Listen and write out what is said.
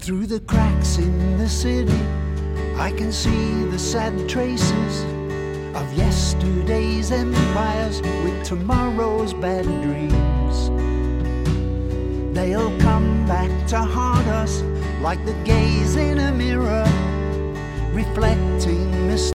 Through the cracks in the city, I can see the sad traces of yesterday's empires with tomorrow's bad dreams. They'll come back to haunt us like the gaze in a mirror, reflecting